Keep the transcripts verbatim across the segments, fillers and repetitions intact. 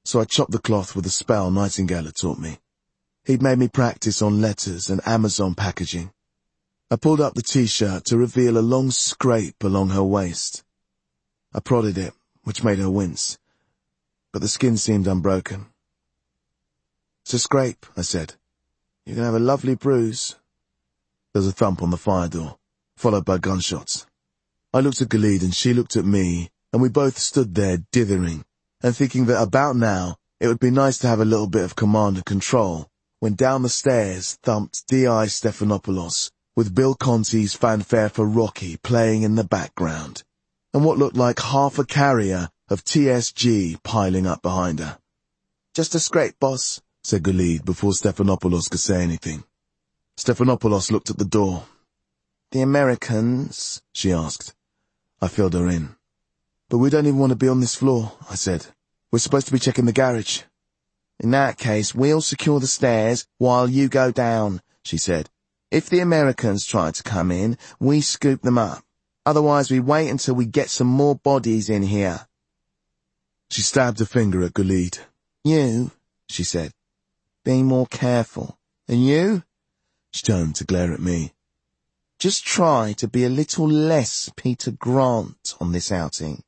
so I chopped the cloth with a spell Nightingale had taught me. He'd made me practice on letters and Amazon packaging. I pulled up the t-shirt to reveal a long scrape along her waist. I prodded it, which made her wince, but the skin seemed unbroken. "It's a scrape," I said. "You can have a lovely bruise." There was a thump on the fire door, followed by gunshots. I looked at Ghalid and she looked at me, and we both stood there dithering, and thinking that about now it would be nice to have a little bit of command and control, when down the stairs thumped D I Stephanopoulos, with Bill Conti's Fanfare for Rocky playing in the background, and what looked like half a carrier of T S G piling up behind her. "Just a scrape, boss," said Ghalid before Stephanopoulos could say anything. Stephanopoulos looked at the door. "The Americans?" she asked. I filled her in. "But we don't even want to be on this floor," I said. "We're supposed to be checking the garage." "In that case, we'll secure the stairs while you go down," she said. "If the Americans try to come in, we scoop them up. Otherwise, we wait until we get some more bodies in here." She stabbed a finger at Ghalid. "You," she said, "be more careful. And you?" She turned to glare at me. "Just try to be a little less Peter Grant on this outing."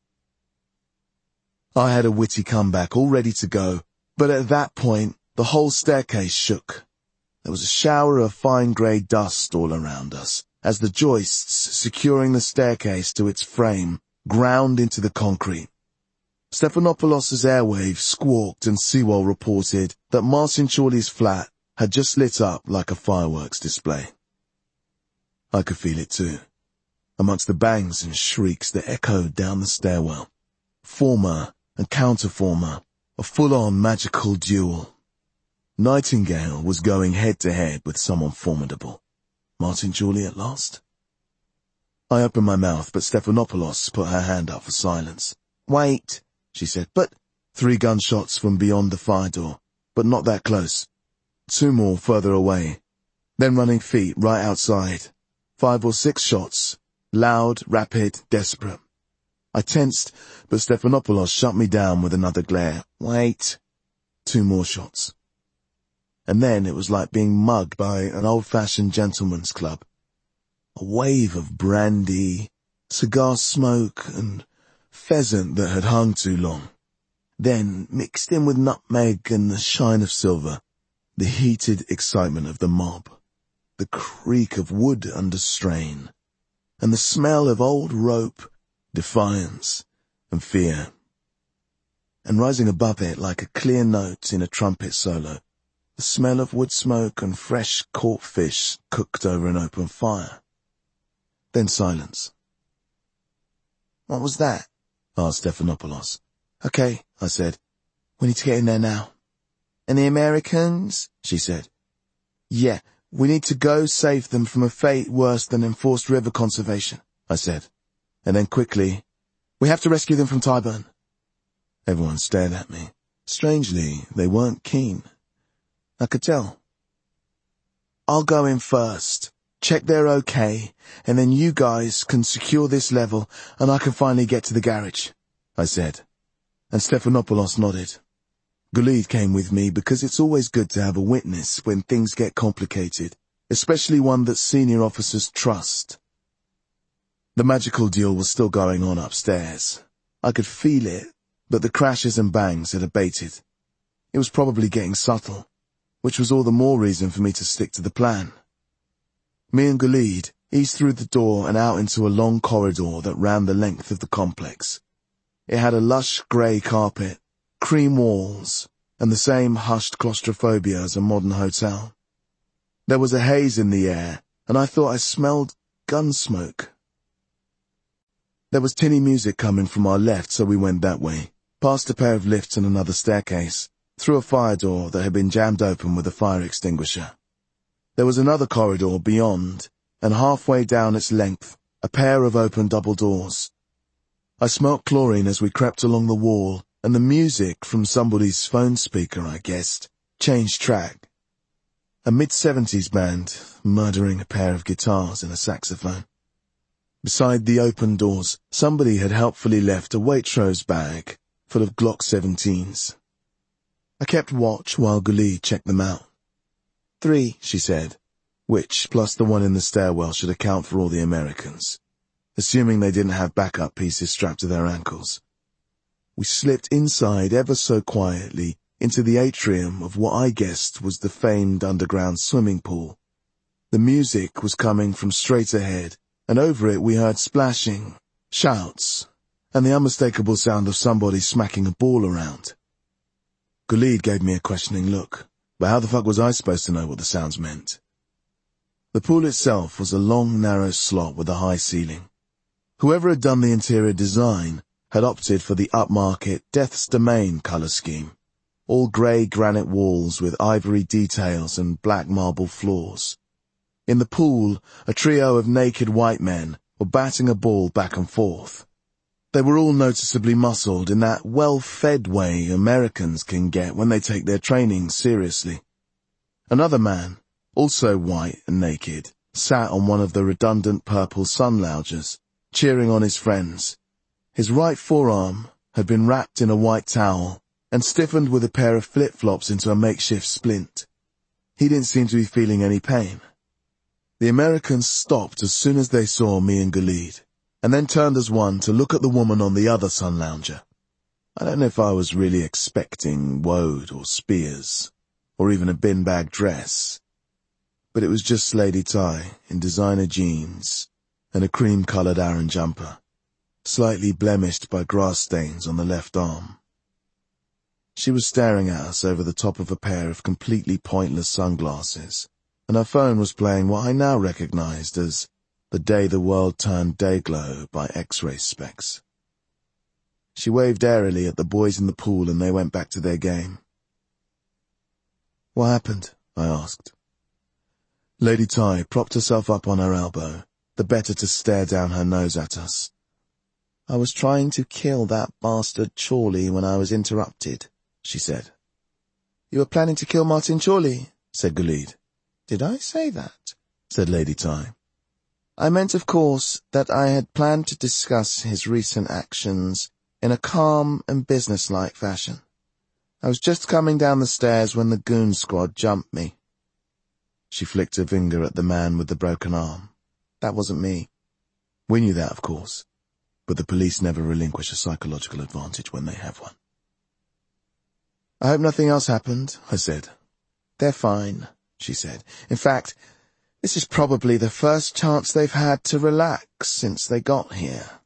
I had a witty comeback all ready to go, but at that point, the whole staircase shook. There was a shower of fine grey dust all around us, as the joists securing the staircase to its frame ground into the concrete. Stephanopoulos' airwaves squawked and Sewell reported that Martin Chorley's flat had just lit up like a fireworks display. I could feel it too, amongst the bangs and shrieks that echoed down the stairwell. Former and counterformer, a full-on magical duel. Nightingale was going head-to-head with someone formidable. Martin Chorley at last? I opened my mouth, but Stephanopoulos put her hand up for silence. "Wait," she said, "but—" Three gunshots from beyond the fire door, but not that close. Two more further away. Then running feet right outside. Five or six shots. Loud, rapid, desperate. I tensed, but Stephanopoulos shut me down with another glare. "Wait." Two more shots. And then it was like being mugged by an old-fashioned gentleman's club. A wave of brandy, cigar smoke, and pheasant that had hung too long. Then, mixed in with nutmeg and the shine of silver, the heated excitement of the mob, the creak of wood under strain, and the smell of old rope, defiance, and fear. And rising above it like a clear note in a trumpet solo, the smell of wood smoke and fresh caught fish cooked over an open fire. Then silence. "What was that?" asked Stephanopoulos. "Okay," I said. "We need to get in there now." "And the Americans?" she said. "Yeah, we need to go save them from a fate worse than enforced river conservation," I said. And then quickly, "We have to rescue them from Tyburn." Everyone stared at me. Strangely, they weren't keen. I could tell. "I'll go in first, check they're okay, and then you guys can secure this level and I can finally get to the garage," I said. And Stephanopoulos nodded. Ghalid came with me because it's always good to have a witness when things get complicated, especially one that senior officers trust. The magical duel was still going on upstairs. I could feel it, but the crashes and bangs had abated. It was probably getting subtle, which was all the more reason for me to stick to the plan. Me and Ghalid eased through the door and out into a long corridor that ran the length of the complex. It had a lush grey carpet, cream walls, and the same hushed claustrophobia as a modern hotel. There was a haze in the air, and I thought I smelled gun smoke. There was tinny music coming from our left, so we went that way, past a pair of lifts and another staircase, through a fire door that had been jammed open with a fire extinguisher. There was another corridor beyond, and halfway down its length, a pair of open double doors. I smelt chlorine as we crept along the wall, and the music from somebody's phone speaker, I guessed, changed track. A mid-seventies band, murdering a pair of guitars and a saxophone. Beside the open doors, somebody had helpfully left a Waitrose bag full of Glock seventeens. I kept watch while Gulid checked them out. Three, she said, which, plus the one in the stairwell, should account for all the Americans, assuming they didn't have backup pieces strapped to their ankles. We slipped inside ever so quietly into the atrium of what I guessed was the famed underground swimming pool. The music was coming from straight ahead, and over it we heard splashing, shouts, and the unmistakable sound of somebody smacking a ball around. Gulid gave me a questioning look, but how the fuck was I supposed to know what the sounds meant? The pool itself was a long, narrow slot with a high ceiling. Whoever had done the interior design had opted for the upmarket Death's Domain colour scheme, all grey granite walls with ivory details and black marble floors. In the pool, a trio of naked white men were batting a ball back and forth. They were all noticeably muscled in that well-fed way Americans can get when they take their training seriously. Another man, also white and naked, sat on one of the redundant purple sun loungers, cheering on his friends. His right forearm had been wrapped in a white towel and stiffened with a pair of flip-flops into a makeshift splint. He didn't seem to be feeling any pain. The Americans stopped as soon as they saw me and Gulid, and then turned as one to look at the woman on the other sun lounger. I don't know if I was really expecting woad or spears, or even a bin bag dress, but it was just Lady Ty in designer jeans and a cream-coloured Aran jumper, slightly blemished by grass stains on the left arm. She was staring at us over the top of a pair of completely pointless sunglasses, and her phone was playing what I now recognized as The Day the World Turned Dayglow by X-ray Specs. She waved airily at the boys in the pool and they went back to their game. "What happened?" I asked. Lady Ty propped herself up on her elbow, the better to stare down her nose at us. "I was trying to kill that bastard Chorley when I was interrupted," she said. "You were planning to kill Martin Chorley?" said Gulid. "Did I say that?" said Lady Ty. "I meant, of course, that I had planned to discuss his recent actions in a calm and businesslike fashion. I was just coming down the stairs when the goon squad jumped me." She flicked her finger at the man with the broken arm. "That wasn't me." We knew that, of course, but the police never relinquish a psychological advantage when they have one. "I hope nothing else happened," I said. "They're fine," she said. "In fact, this is probably the first chance they've had to relax since they got here."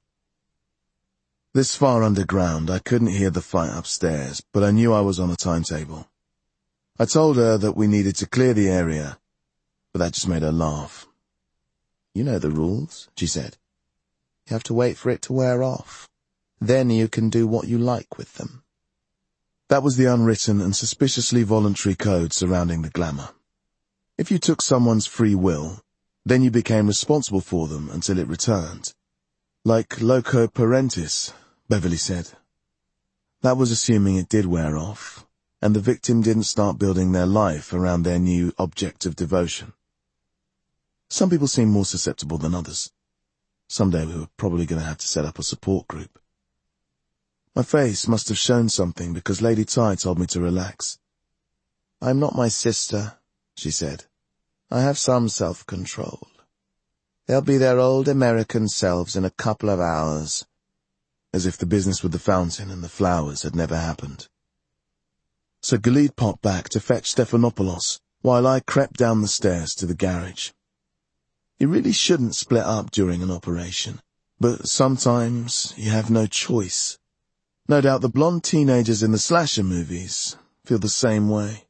This far underground, I couldn't hear the fight upstairs, but I knew I was on a timetable. I told her that we needed to clear the area, but that just made her laugh. "You know the rules," she said. "You have to wait for it to wear off. Then you can do what you like with them." That was the unwritten and suspiciously voluntary code surrounding the glamour. If you took someone's free will, then you became responsible for them until it returned. Like loco parentis, Beverly said. That was assuming it did wear off, and the victim didn't start building their life around their new object of devotion. Some people seem more susceptible than others. Someday we were probably going to have to set up a support group. My face must have shown something because Lady Ty told me to relax. "I'm not my sister," she said. "I have some self-control. They'll be their old American selves in a couple of hours." As if the business with the fountain and the flowers had never happened. So Gulid popped back to fetch Stephanopoulos, while I crept down the stairs to the garage. You really shouldn't split up during an operation, but sometimes you have no choice. No doubt the blonde teenagers in the slasher movies feel the same way.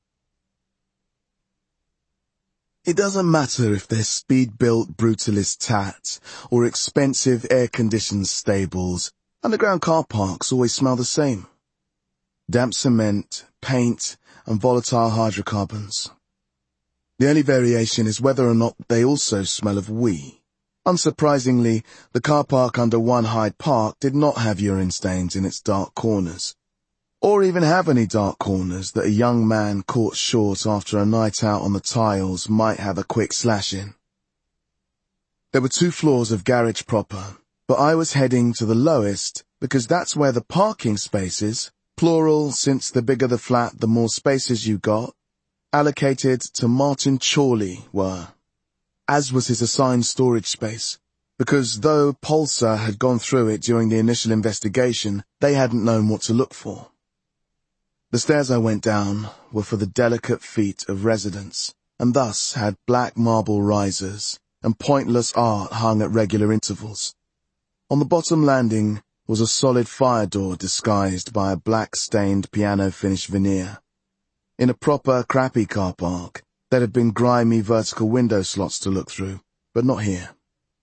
It doesn't matter if they're speed-built brutalist tats or expensive air-conditioned stables, underground car parks always smell the same. Damp cement, paint, and volatile hydrocarbons. The only variation is whether or not they also smell of wee. Unsurprisingly, the car park under One Hyde Park did not have urine stains in its dark corners, or even have any dark corners that a young man caught short after a night out on the tiles might have a quick slash in. There were two floors of garage proper, but I was heading to the lowest because that's where the parking spaces, plural since the bigger the flat, the more spaces you got, allocated to Martin Chorley were, as was his assigned storage space, because though Pulsar had gone through it during the initial investigation, they hadn't known what to look for. The stairs I went down were for the delicate feet of residents, and thus had black marble risers and pointless art hung at regular intervals. On the bottom landing was a solid fire door disguised by a black-stained piano-finished veneer. In a proper, crappy car park, there had been grimy vertical window slots to look through, but not here.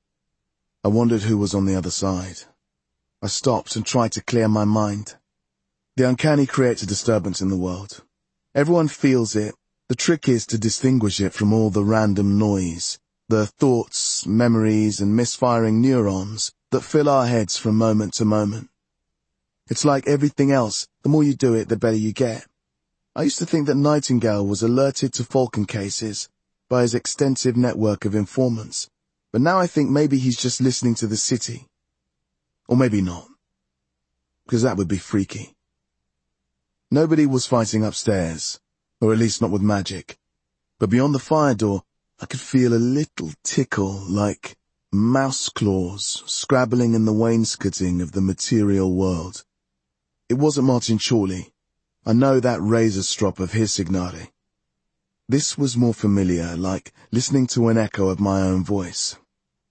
I wondered who was on the other side. I stopped and tried to clear my mind. The uncanny creates a disturbance in the world. Everyone feels it. The trick is to distinguish it from all the random noise, the thoughts, memories, and misfiring neurons that fill our heads from moment to moment. It's like everything else. The more you do it, the better you get. I used to think that Nightingale was alerted to Falcon cases by his extensive network of informants, but now I think maybe he's just listening to the city. Or maybe not, because that would be freaky. Nobody was fighting upstairs, or at least not with magic, but beyond the fire door, I could feel a little tickle like mouse claws scrabbling in the wainscoting of the material world. It wasn't Martin Chorley. I know that razor strop of his signare. This was more familiar, like listening to an echo of my own voice.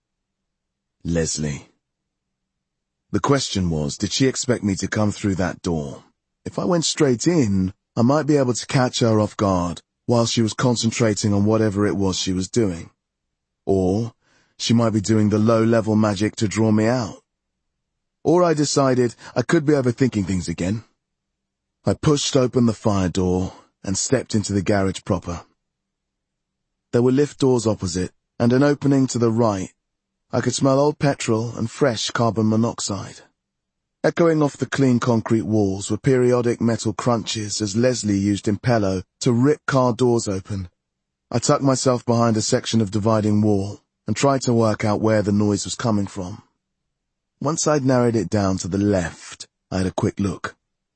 Leslie. The question was, did she expect me to come through that door? If I went straight in, I might be able to catch her off guard while she was concentrating on whatever it was she was doing. Or she might be doing the low-level magic to draw me out. Or I decided I could be overthinking things again. I pushed open the fire door and stepped into the garage proper. There were lift doors opposite and an opening to the right. I could smell old petrol and fresh carbon monoxide. Echoing off the clean concrete walls were periodic metal crunches as Leslie used Impello to rip car doors open. I tucked myself behind a section of dividing wall and tried to work out where the noise was coming from. Once I'd narrowed it down to the left, I had a quick look.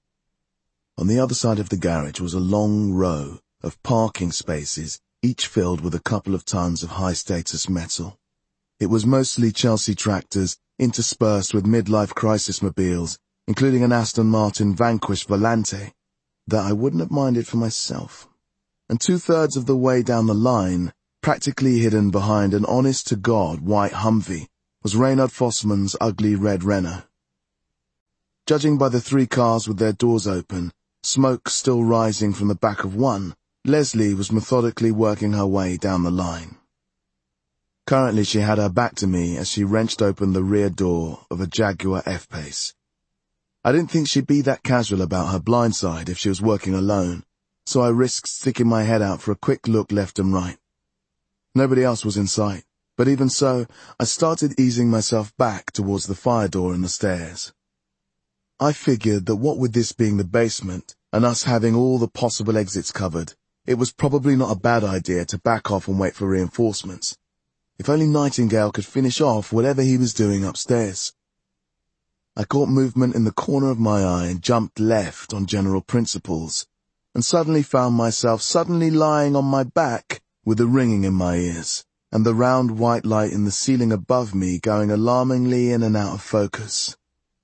On the other side of the garage was a long row of parking spaces, each filled with a couple of tons of high-status metal. It was mostly Chelsea tractors, interspersed with midlife crisis mobiles, including an Aston Martin Vanquish Volante, that I wouldn't have minded for myself. And two-thirds of the way down the line, practically hidden behind an honest-to-God white Humvee, was Reynard Fossman's ugly red Renault. Judging by the three cars with their doors open, smoke still rising from the back of one, Leslie was methodically working her way down the line. Currently she had her back to me as she wrenched open the rear door of a Jaguar F-Pace. I didn't think she'd be that casual about her blind side if she was working alone, so I risked sticking my head out for a quick look left and right. Nobody else was in sight, but even so, I started easing myself back towards the fire door and the stairs. I figured that what with this being the basement, and us having all the possible exits covered, it was probably not a bad idea to back off and wait for reinforcements. If only Nightingale could finish off whatever he was doing upstairs. I caught movement in the corner of my eye and jumped left on general principles, and suddenly found myself suddenly lying on my back with a ringing in my ears, and the round white light in the ceiling above me going alarmingly in and out of focus.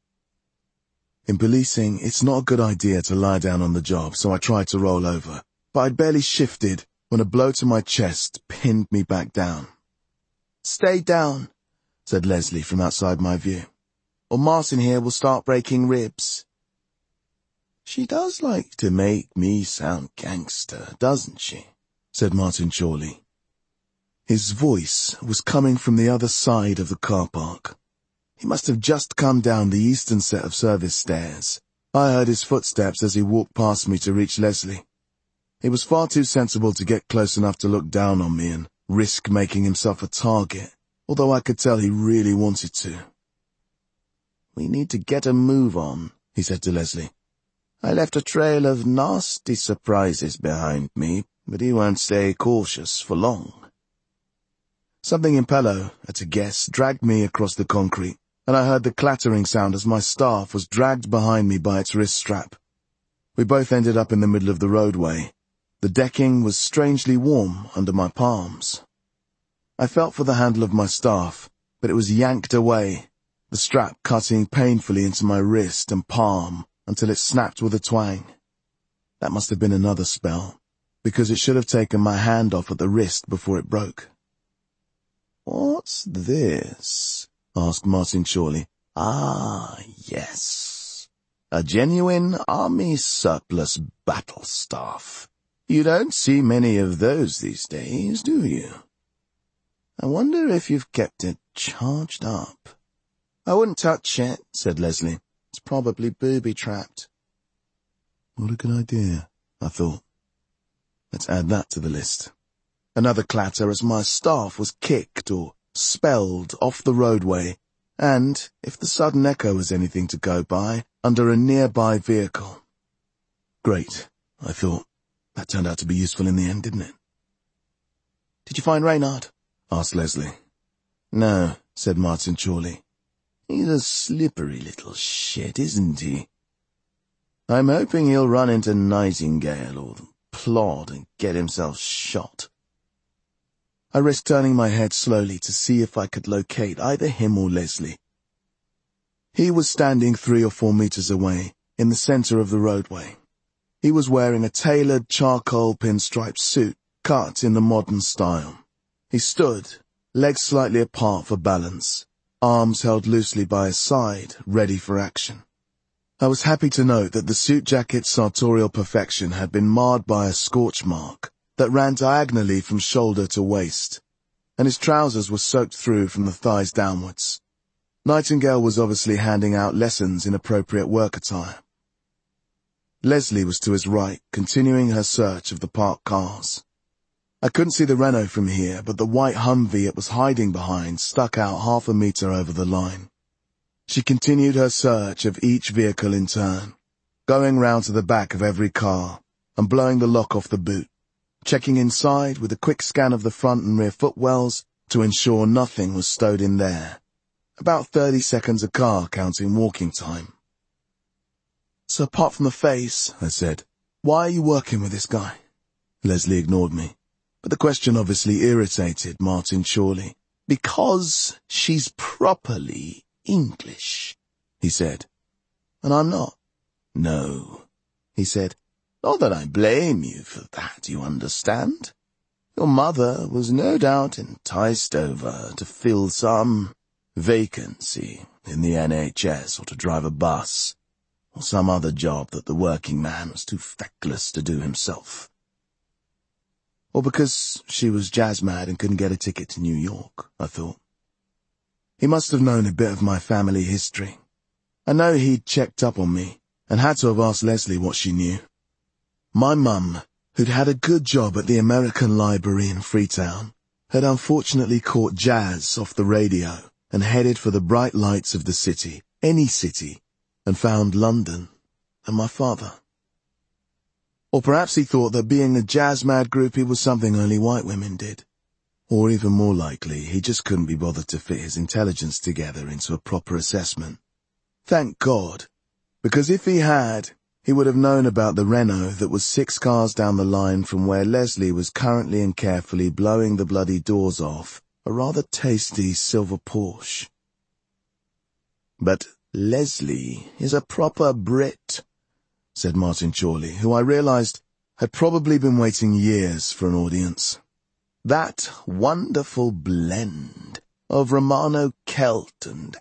In policing, it's not a good idea to lie down on the job, so I tried to roll over, but I'd barely shifted when a blow to my chest pinned me back down. "Stay down," said Leslie from outside my view, "or Martin here will start breaking ribs." "She does like to make me sound gangster, doesn't she?" said Martin Chorley. His voice was coming from the other side of the car park. He must have just come down the eastern set of service stairs. I heard his footsteps as he walked past me to reach Leslie. He was far too sensible to get close enough to look down on me and risk making himself a target, although I could tell he really wanted to. "We need to get a move on," he said to Leslie. "I left a trail of nasty surprises behind me, but he won't stay cautious for long." Something in Pello, at a guess, dragged me across the concrete, and I heard the clattering sound as my staff was dragged behind me by its wrist strap. We both ended up in the middle of the roadway. The decking was strangely warm under my palms. I felt for the handle of my staff, but it was yanked away, the strap cutting painfully into my wrist and palm until it snapped with a twang. That must have been another spell, because it should have taken my hand off at the wrist before it broke. "What's this?" asked Martin Chorley. "Ah, yes. A genuine army surplus battle staff. You don't see many of those these days, do you? I wonder if you've kept it charged up." "I wouldn't touch it," said Leslie. "It's probably booby-trapped." What a good idea, I thought. Let's add that to the list. Another clatter as my staff was kicked or spelled off the roadway, and, if the sudden echo was anything to go by, under a nearby vehicle. Great, I thought. That turned out to be useful in the end, didn't it? "Did you find Reynard?" asked Leslie. "No," said Martin Chorley. "He's a slippery little shit, isn't he? I'm hoping he'll run into Nightingale or Plod and get himself shot." I risked turning my head slowly to see if I could locate either him or Leslie. He was standing three or four meters away, in the center of the roadway. He was wearing a tailored charcoal pinstripe suit, cut in the modern style. He stood, legs slightly apart for balance, arms held loosely by his side, ready for action. I was happy to note that the suit jacket's sartorial perfection had been marred by a scorch mark that ran diagonally from shoulder to waist, and his trousers were soaked through from the thighs downwards. Nightingale was obviously handing out lessons in appropriate work attire. Leslie was to his right, continuing her search of the parked cars. I couldn't see the Renault from here, but the white Humvee it was hiding behind stuck out half a metre over the line. She continued her search of each vehicle in turn, going round to the back of every car and blowing the lock off the boot, checking inside with a quick scan of the front and rear footwells to ensure nothing was stowed in there. About thirty seconds a car, counting walking time. "So apart from the face," I said, "why are you working with this guy?" Leslie ignored me, but the question obviously irritated Martin Chorley. "Because she's properly English," he said. "And I'm not." "No," he said. "Not that I blame you for that, you understand. Your mother was no doubt enticed over to fill some vacancy in the N H S or to drive a bus, or some other job that the working man was too feckless to do himself. Or because she was jazz-mad and couldn't get a ticket to New York, I thought. He must have known a bit of my family history. I know he'd checked up on me, and had to have asked Leslie what she knew. My mum, who'd had a good job at the American Library in Freetown, had unfortunately caught jazz off the radio and headed for the bright lights of the city, any city, and found London and my father. Or perhaps he thought that being a jazz-mad groupie was something only white women did. Or even more likely, he just couldn't be bothered to fit his intelligence together into a proper assessment. Thank God, because if he had, he would have known about the Renault that was six cars down the line from where Leslie was currently and carefully blowing the bloody doors off a rather tasty silver Porsche. "But Leslie is a proper Brit," said Martin Chorley, who I realized had probably been waiting years for an audience. "That wonderful blend of Romano-Celt and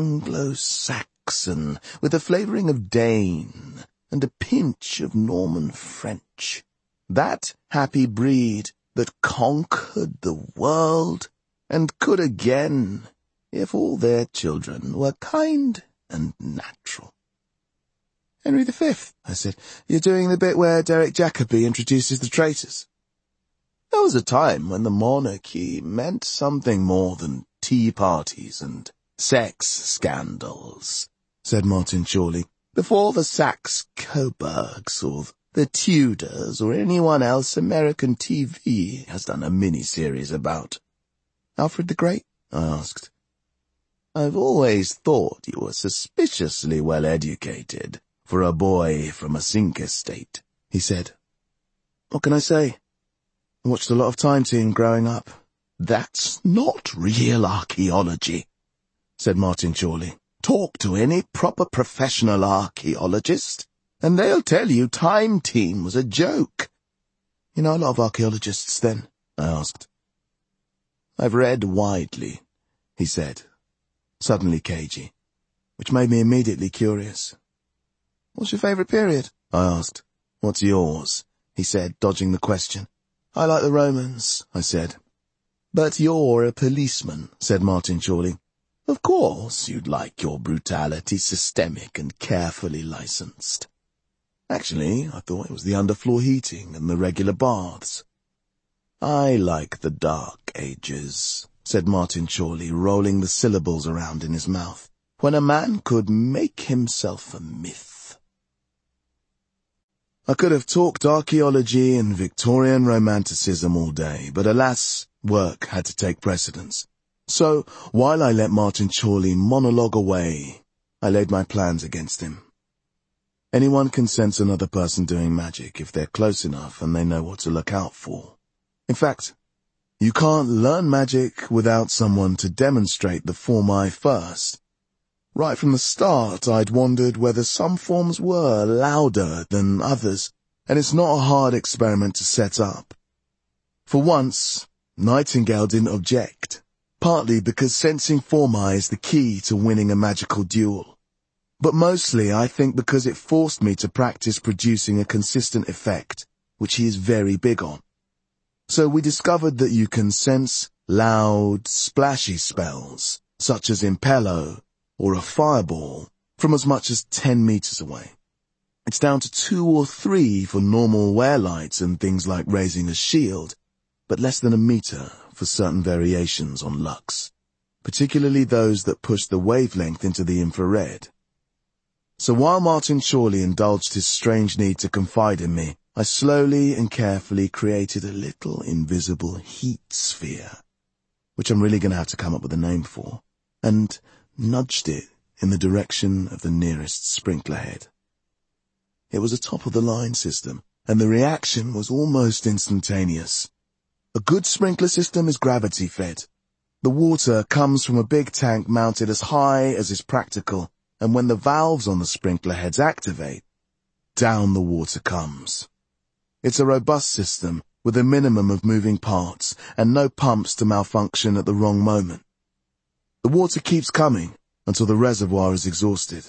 Anglo-Saxon with a flavouring of Dane and a pinch of Norman French. That happy breed that conquered the world and could again if all their children were kind and natural." "Henry the Fifth, I said. "You're doing the bit where Derek Jacobi introduces the traitors." "There was a time when the monarchy meant something more than tea parties and sex scandals," said Martin Chorley, "before the Saxe-Coburgs or the Tudors or anyone else American T V has done a mini-series about." "Alfred the Great?" I asked. "I've always thought you were suspiciously well educated for a boy from a zinc estate," he said. "What can I say? I watched a lot of Time Team growing up." "That's not real archaeology," said Martin Chorley. "Talk to any proper professional archaeologist, and they'll tell you Time Team was a joke." "You know a lot of archaeologists, then?" I asked. "I've read widely," he said, suddenly cagey, which made me immediately curious. "What's your favourite period?" I asked. "What's yours?" he said, dodging the question. "I like the Romans," I said. "But you're a policeman," said Martin Chorley. "Of course you'd like your brutality systemic and carefully licensed." "Actually, I thought it was the underfloor heating and the regular baths." "I like the Dark Ages," said Martin Chorley, rolling the syllables around in his mouth, "when a man could make himself a myth." I could have talked archaeology and Victorian romanticism all day, but alas, work had to take precedence. So, while I let Martin Chorley monologue away, I laid my plans against him. Anyone can sense another person doing magic if they're close enough and they know what to look out for. In fact, you can't learn magic without someone to demonstrate the form I first. Right from the start, I'd wondered whether some forms were louder than others, and it's not a hard experiment to set up. For once, Nightingale didn't object, partly because sensing formi is the key to winning a magical duel. But mostly, I think, because it forced me to practice producing a consistent effect, which he is very big on. So we discovered that you can sense loud, splashy spells, such as Impello or a fireball, from as much as ten meters away. It's down to two or three for normal wear lights and things like raising a shield, but less than a meter for certain variations on Lux, particularly those that push the wavelength into the infrared. So while Martin Chorley indulged his strange need to confide in me, I slowly and carefully created a little invisible heat sphere, which I'm really going to have to come up with a name for, and nudged it in the direction of the nearest sprinkler head. It was a top-of-the-line system, and the reaction was almost instantaneous. A good sprinkler system is gravity-fed. The water comes from a big tank mounted as high as is practical, and when the valves on the sprinkler heads activate, down the water comes. It's a robust system with a minimum of moving parts and no pumps to malfunction at the wrong moment. The water keeps coming until the reservoir is exhausted.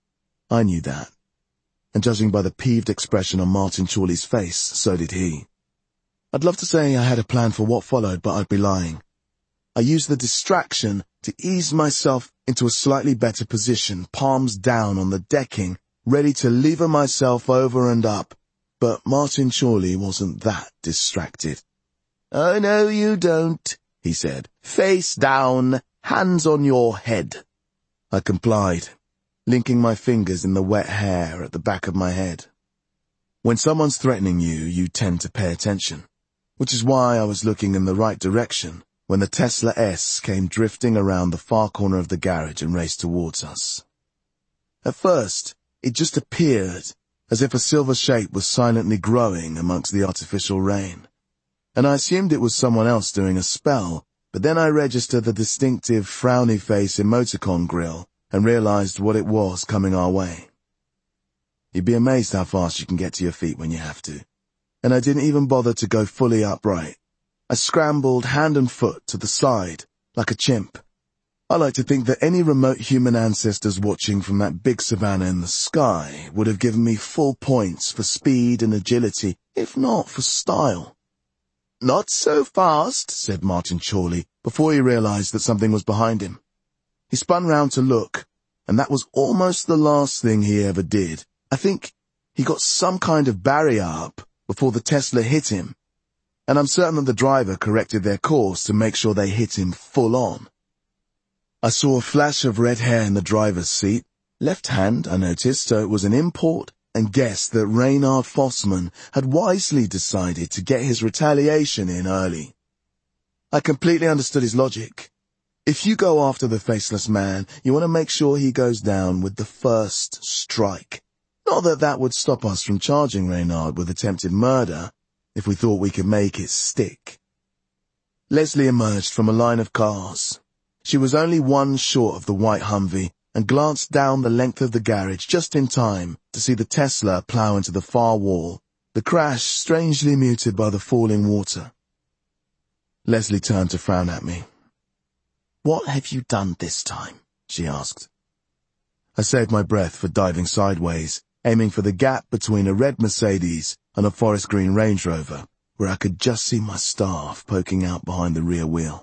I knew that, and judging by the peeved expression on Martin Chorley's face, so did he. I'd love to say I had a plan for what followed, but I'd be lying. I used the distraction to ease myself into a slightly better position, palms down on the decking, ready to lever myself over and up, but Martin Chorley wasn't that distracted. "Oh, no, you don't," he said. "Face down, hands on your head." I complied, linking my fingers in the wet hair at the back of my head. When someone's threatening you, you tend to pay attention, which is why I was looking in the right direction when the Tesla S came drifting around the far corner of the garage and raced towards us. At first, it just appeared as if a silver shape was silently growing amongst the artificial rain, and I assumed it was someone else doing a spell, but then I registered the distinctive frowny face emoticon grill and realized what it was coming our way. You'd be amazed how fast you can get to your feet when you have to, and I didn't even bother to go fully upright. I scrambled hand and foot to the side, like a chimp. I like to think that any remote human ancestors watching from that big savannah in the sky would have given me full points for speed and agility, if not for style. "Not so fast," said Martin Chorley, before he realized that something was behind him. He spun round to look, and that was almost the last thing he ever did. I think he got some kind of barrier up before the Tesla hit him, and I'm certain that the driver corrected their course to make sure they hit him full on. I saw a flash of red hair in the driver's seat, left hand, I noticed, so it was an import, and guessed that Reynard Fossman had wisely decided to get his retaliation in early. I completely understood his logic. If you go after the faceless man, you want to make sure he goes down with the first strike. Not that that would stop us from charging Reynard with attempted murder, if we thought we could make it stick. Leslie emerged from a line of cars. She was only one short of the white Humvee and glanced down the length of the garage just in time to see the Tesla plow into the far wall, the crash strangely muted by the falling water. Leslie turned to frown at me. "What have you done this time?" she asked. I saved my breath for diving sideways, aiming for the gap between a red Mercedes and a forest green Range Rover, where I could just see my staff poking out behind the rear wheel.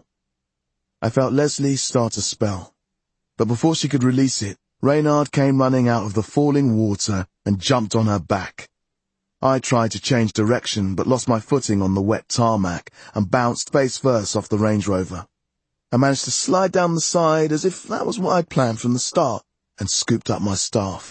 I felt Leslie start to spell, but before she could release it, Reynard came running out of the falling water and jumped on her back. I tried to change direction but lost my footing on the wet tarmac and bounced face first off the Range Rover. I managed to slide down the side as if that was what I'd planned from the start and scooped up my staff.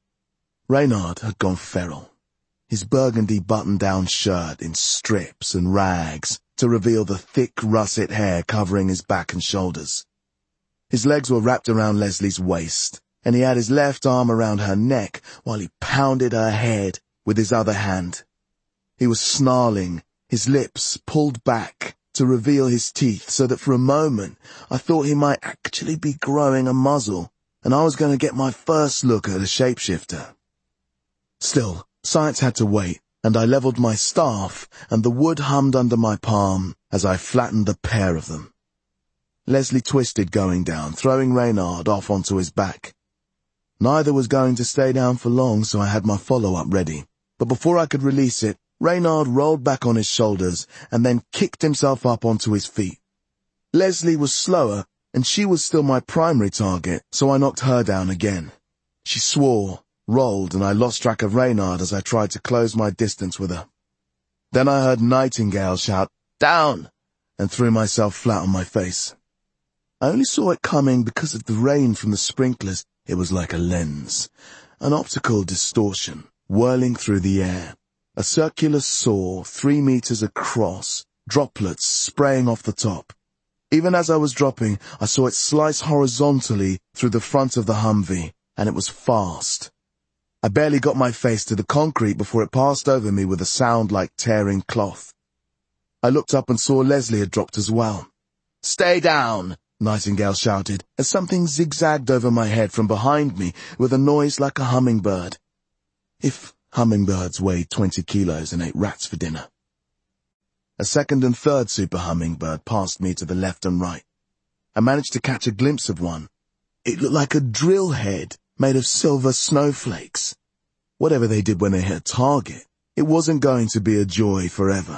Reynard had gone feral. His burgundy button-down shirt in strips and rags to reveal the thick russet hair covering his back and shoulders. His legs were wrapped around Leslie's waist, and he had his left arm around her neck while he pounded her head with his other hand. He was snarling, his lips pulled back to reveal his teeth so that for a moment I thought he might actually be growing a muzzle, and I was going to get my first look at a shapeshifter. Still, science had to wait, and I leveled my staff, and the wood hummed under my palm as I flattened the pair of them. Leslie twisted going down, throwing Reynard off onto his back. Neither was going to stay down for long, so I had my follow-up ready. But before I could release it, Reynard rolled back on his shoulders and then kicked himself up onto his feet. Leslie was slower, and she was still my primary target, so I knocked her down again. She swore, rolled, and I lost track of Reynard as I tried to close my distance with her. Then I heard Nightingale shout, "Down!" and threw myself flat on my face. I only saw it coming because of the rain from the sprinklers. It was like a lens, an optical distortion, whirling through the air, a circular saw three meters across, droplets spraying off the top. Even as I was dropping, I saw it slice horizontally through the front of the Humvee, and it was fast. I barely got my face to the concrete before it passed over me with a sound like tearing cloth. I looked up and saw Leslie had dropped as well. "Stay down!" Nightingale shouted, as something zigzagged over my head from behind me with a noise like a hummingbird. If hummingbirds weighed twenty kilos and ate rats for dinner. A second and third super hummingbird passed me to the left and right. I managed to catch a glimpse of one. It looked like a drill head made of silver snowflakes. Whatever they did when they hit a target, it wasn't going to be a joy forever.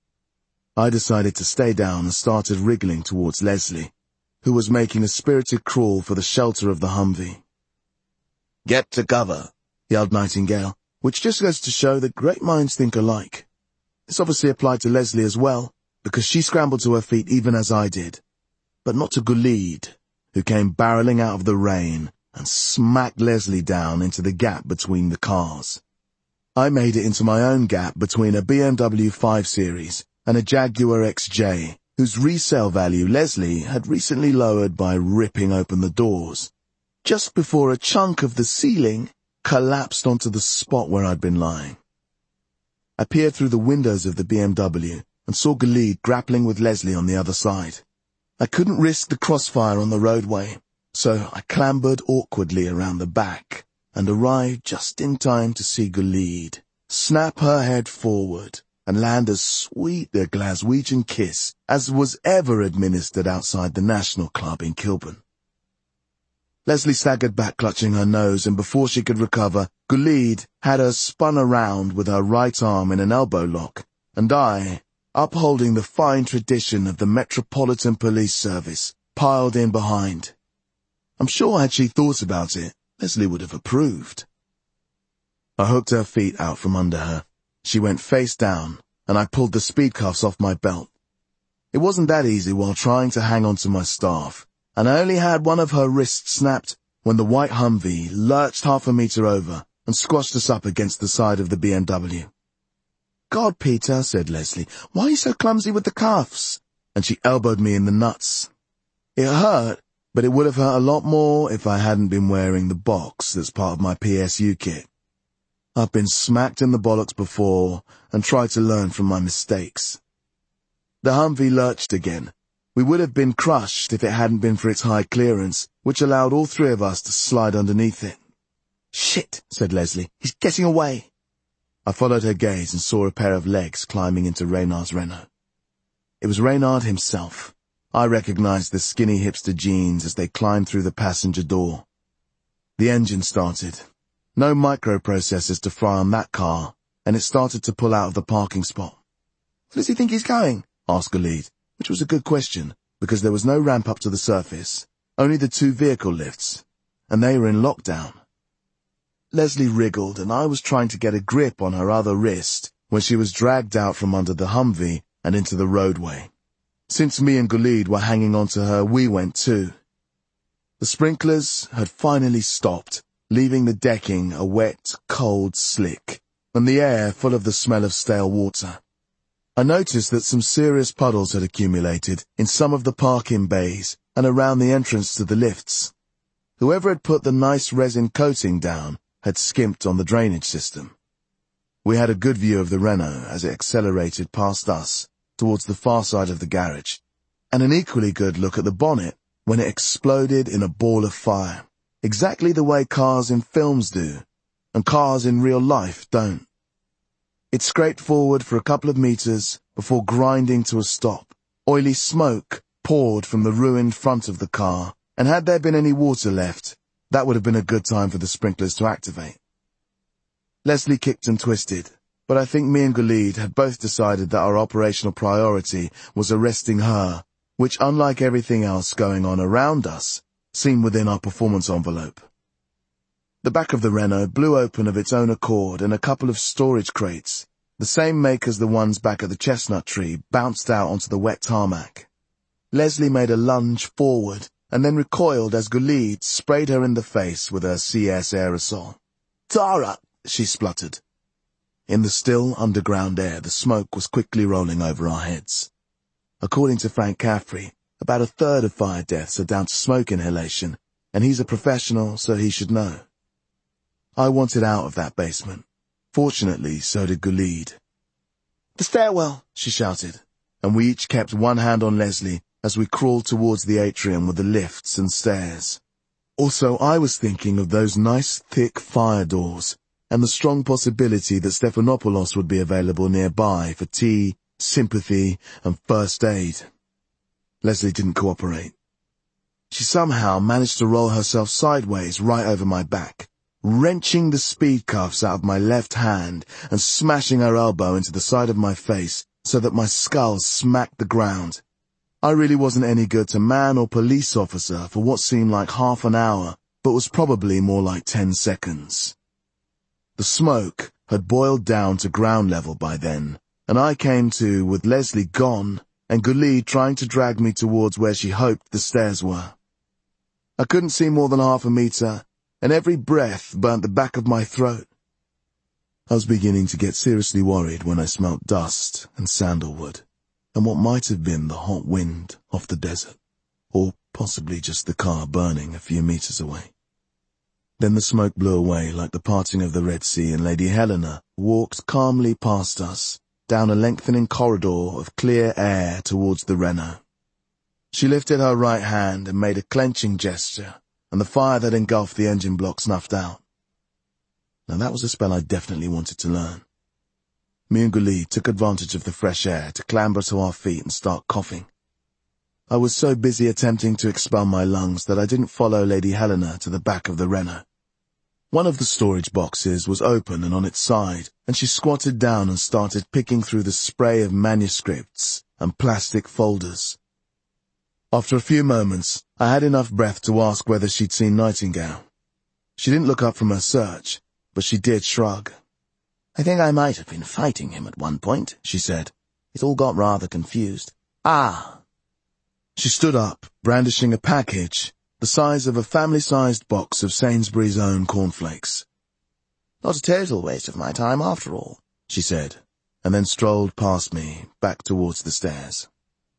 I decided to stay down and started wriggling towards Leslie, who was making a spirited crawl for the shelter of the Humvee. "Get to cover," yelled Nightingale, which just goes to show that great minds think alike. This obviously applied to Leslie as well, because she scrambled to her feet even as I did, but not to Gulid, who came barreling out of the rain and smacked Leslie down into the gap between the cars. I made it into my own gap between a B M W five series and a Jaguar X J, whose resale value Leslie had recently lowered by ripping open the doors, just before a chunk of the ceiling collapsed onto the spot where I'd been lying. I peered through the windows of the B M W and saw Gulid grappling with Leslie on the other side. I couldn't risk the crossfire on the roadway, so I clambered awkwardly around the back and arrived just in time to see Gulid snap her head forward and land as sweet a Glaswegian kiss as was ever administered outside the National Club in Kilburn. Leslie staggered back clutching her nose, and before she could recover, Gulid had her spun around with her right arm in an elbow lock, and I, upholding the fine tradition of the Metropolitan Police Service, piled in behind. I'm sure had she thought about it, Leslie would have approved. I hooked her feet out from under her. She went face down, and I pulled the speed cuffs off my belt. It wasn't that easy while trying to hang on to my staff, and I only had one of her wrists snapped when the white Humvee lurched half a meter over and squashed us up against the side of the B M W. "God, Peter," said Leslie, "why are you so clumsy with the cuffs?" And she elbowed me in the nuts. It hurt, but it would have hurt a lot more if I hadn't been wearing the box that's part of my P S U kit. I've been smacked in the bollocks before and tried to learn from my mistakes. The Humvee lurched again. We would have been crushed if it hadn't been for its high clearance, which allowed all three of us to slide underneath it. "Shit," said Leslie. "He's getting away." I followed her gaze and saw a pair of legs climbing into Reynard's Renault. It was Reynard himself. I recognized the skinny hipster jeans as they climbed through the passenger door. The engine started. No microprocessors to fry on that car, and it started to pull out of the parking spot. "Where does he think he's going?" asked Khalid, which was a good question, because there was no ramp up to the surface, only the two vehicle lifts, and they were in lockdown. Leslie wriggled, and I was trying to get a grip on her other wrist when she was dragged out from under the Humvee and into the roadway. Since me and Khalid were hanging on to her, we went too. The sprinklers had finally stopped, leaving the decking a wet, cold slick, and the air full of the smell of stale water. I noticed that some serious puddles had accumulated in some of the parking bays and around the entrance to the lifts. Whoever had put the nice resin coating down had skimped on the drainage system. We had a good view of the Renault as it accelerated past us towards the far side of the garage, and an equally good look at the bonnet when it exploded in a ball of fire, exactly the way cars in films do, and cars in real life don't. It scraped forward for a couple of meters before grinding to a stop. Oily smoke poured from the ruined front of the car, and had there been any water left, that would have been a good time for the sprinklers to activate. Leslie kicked and twisted, but I think me and Khalid had both decided that our operational priority was arresting her, which, unlike everything else going on around us, seemed within our performance envelope. The back of the Renault blew open of its own accord, and a couple of storage crates, the same make as the ones back at the chestnut tree, bounced out onto the wet tarmac. Leslie made a lunge forward, and then recoiled as Khalid sprayed her in the face with her C S aerosol. "Tara!" she spluttered. In the still underground air, the smoke was quickly rolling over our heads. According to Frank Caffrey, about a third of fire deaths are down to smoke inhalation, and he's a professional, so he should know. I wanted out of that basement. Fortunately, so did Khalid. "The stairwell!" she shouted, and we each kept one hand on Leslie as we crawled towards the atrium with the lifts and stairs. Also, I was thinking of those nice, thick fire doors, and the strong possibility that Stephanopoulos would be available nearby for tea, sympathy, and first aid. Leslie didn't cooperate. She somehow managed to roll herself sideways right over my back, wrenching the speed cuffs out of my left hand and smashing her elbow into the side of my face so that my skull smacked the ground. I really wasn't any good to man or police officer for what seemed like half an hour, but was probably more like ten seconds. The smoke had boiled down to ground level by then, and I came to with Leslie gone and Khalid trying to drag me towards where she hoped the stairs were. I couldn't see more than half a meter, and every breath burnt the back of my throat. I was beginning to get seriously worried when I smelt dust and sandalwood, and what might have been the hot wind off the desert, or possibly just the car burning a few meters away. Then the smoke blew away like the parting of the Red Sea, and Lady Helena walked calmly past us, down a lengthening corridor of clear air towards the Renault. She lifted her right hand and made a clenching gesture, and the fire that engulfed the engine block snuffed out. Now that was a spell I definitely wanted to learn. Me and Khalid took advantage of the fresh air to clamber to our feet and start coughing. I was so busy attempting to expel my lungs that I didn't follow Lady Helena to the back of the Renault. One of the storage boxes was open and on its side, and she squatted down and started picking through the spray of manuscripts and plastic folders. After a few moments, I had enough breath to ask whether she'd seen Nightingale. She didn't look up from her search, but she did shrug. "I think I might have been fighting him at one point," she said. "It all got rather confused." "Ah!" She stood up, brandishing a package the size of a family-sized box of Sainsbury's own cornflakes. "Not a total waste of my time after all," she said, and then strolled past me, back towards the stairs.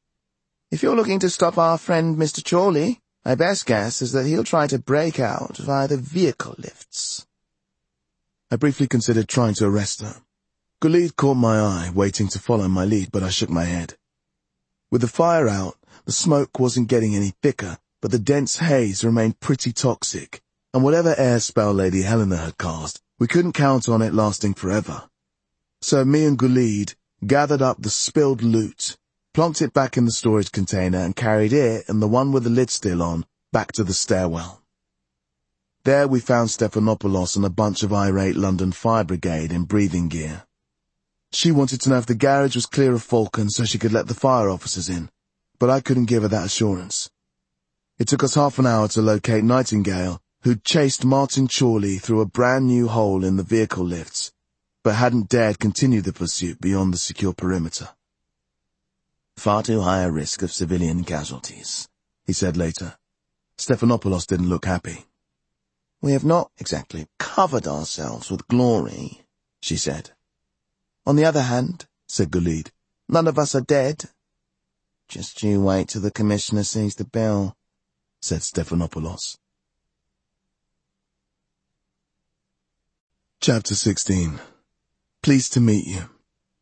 "If you're looking to stop our friend Mister Chorley, my best guess is that he'll try to break out via the vehicle lifts." I briefly considered trying to arrest her. Gulid caught my eye, waiting to follow my lead, but I shook my head. With the fire out, the smoke wasn't getting any thicker, but the dense haze remained pretty toxic, and whatever air spell Lady Helena had cast, we couldn't count on it lasting forever. So me and Gulid gathered up the spilled loot, plonked it back in the storage container, and carried it and the one with the lid still on back to the stairwell. There we found Stephanopoulos and a bunch of irate London Fire Brigade in breathing gear. She wanted to know if the garage was clear of Falcon so she could let the fire officers in, but I couldn't give her that assurance. It took us half an hour to locate Nightingale, who'd chased Martin Chorley through a brand new hole in the vehicle lifts, but hadn't dared continue the pursuit beyond the secure perimeter. Far too high a risk of civilian casualties, he said later. Stephanopoulos didn't look happy. We have not exactly covered ourselves with glory, she said. On the other hand, said Gulid, none of us are dead. Just you wait till the commissioner sees the bill, said Stephanopoulos. Chapter sixteen. Pleased to meet you.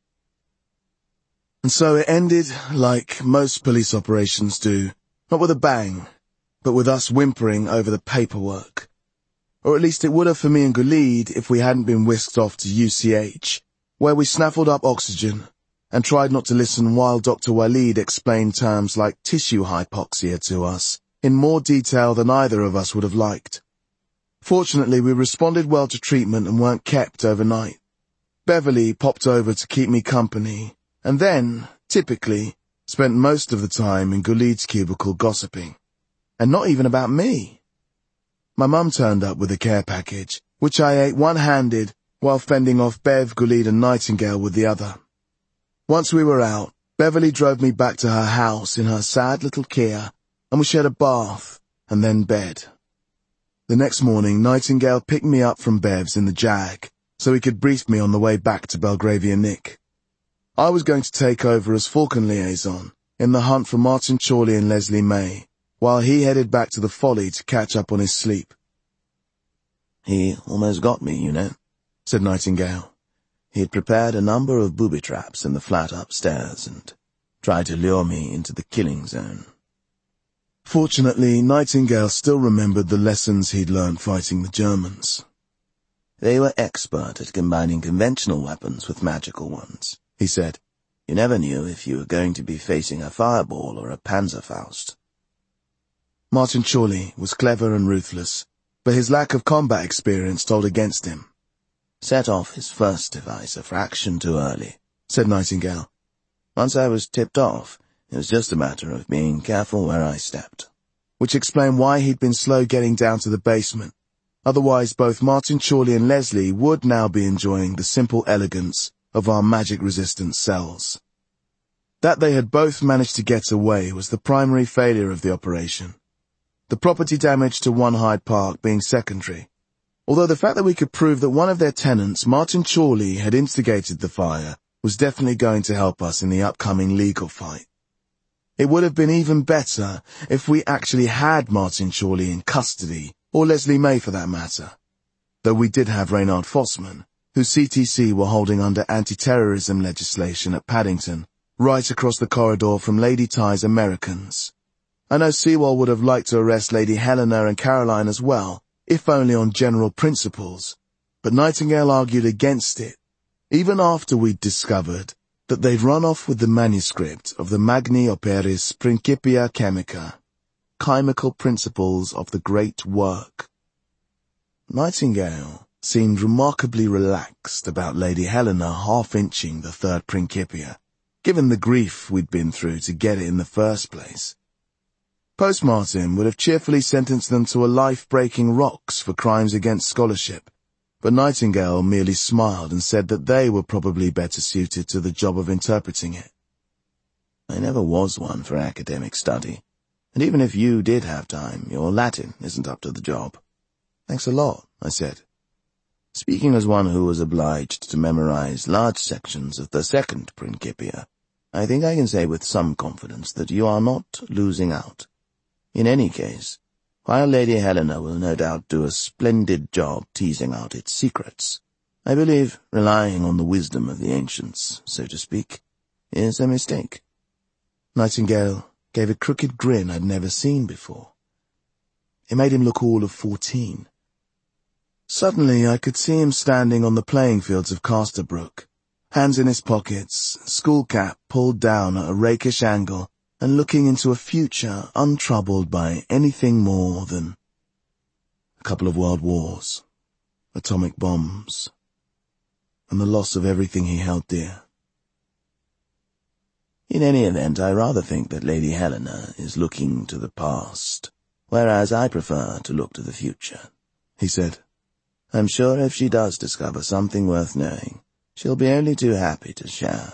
And so it ended like most police operations do, not with a bang, but with us whimpering over the paperwork. Or at least it would have for me and Gulid if we hadn't been whisked off to U C H, where we snaffled up oxygen and tried not to listen while Doctor Walid explained terms like tissue hypoxia to us in more detail than either of us would have liked. Fortunately, we responded well to treatment and weren't kept overnight. Beverly popped over to keep me company, and then, typically, spent most of the time in Gulid's cubicle gossiping. And not even about me. My mum turned up with a care package, which I ate one-handed while fending off Bev, Gulid and Nightingale with the other. Once we were out, Beverly drove me back to her house in her sad little Kia, and we shared a bath, and then bed. The next morning, Nightingale picked me up from Bev's in the Jag, so he could brief me on the way back to Belgravia Nick. I was going to take over as Falcon liaison, in the hunt for Martin Chorley and Leslie May, while he headed back to the Folly to catch up on his sleep. He almost got me, you know, said Nightingale. He had prepared a number of booby traps in the flat upstairs and tried to lure me into the killing zone. Fortunately, Nightingale still remembered the lessons he'd learned fighting the Germans. They were expert at combining conventional weapons with magical ones, he said. You never knew if you were going to be facing a fireball or a Panzerfaust. Martin Chorley was clever and ruthless, but his lack of combat experience told against him. Set off his first device a fraction too early, said Nightingale. Once I was tipped off, it was just a matter of being careful where I stepped. Which explained why he'd been slow getting down to the basement. Otherwise, both Martin Chorley and Leslie would now be enjoying the simple elegance of our magic-resistant cells. That they had both managed to get away was the primary failure of the operation. The property damage to One Hyde Park being secondary, although the fact that we could prove that one of their tenants, Martin Chorley, had instigated the fire was definitely going to help us in the upcoming legal fight. It would have been even better if we actually had Martin Chorley in custody, or Leslie May for that matter. Though we did have Reynard Fossman, who C T C were holding under anti-terrorism legislation at Paddington, right across the corridor from Lady Ty's Americans. I know Sewell would have liked to arrest Lady Helena and Caroline as well, if only on general principles, but Nightingale argued against it, even after we'd discovered that they'd run off with the manuscript of the Magni Operis Principia Chemica, Chemical Principles of the Great Work. Nightingale seemed remarkably relaxed about Lady Helena half-inching the third Principia, given the grief we'd been through to get it in the first place. Post-Martin would have cheerfully sentenced them to a life breaking rocks for crimes against scholarship, but Nightingale merely smiled and said that they were probably better suited to the job of interpreting it. I never was one for academic study, and even if you did have time, your Latin isn't up to the job. Thanks a lot, I said. Speaking as one who was obliged to memorize large sections of the second Principia, I think I can say with some confidence that you are not losing out. In any case, while Lady Helena will no doubt do a splendid job teasing out its secrets, I believe relying on the wisdom of the ancients, so to speak, is a mistake. Nightingale gave a crooked grin I'd never seen before. It made him look all of fourteen. Suddenly I could see him standing on the playing fields of Casterbrook, hands in his pockets, school cap pulled down at a rakish angle, and looking into a future untroubled by anything more than a couple of world wars, atomic bombs, and the loss of everything he held dear. In any event, I rather think that Lady Helena is looking to the past, whereas I prefer to look to the future, he said. I'm sure if she does discover something worth knowing, she'll be only too happy to share.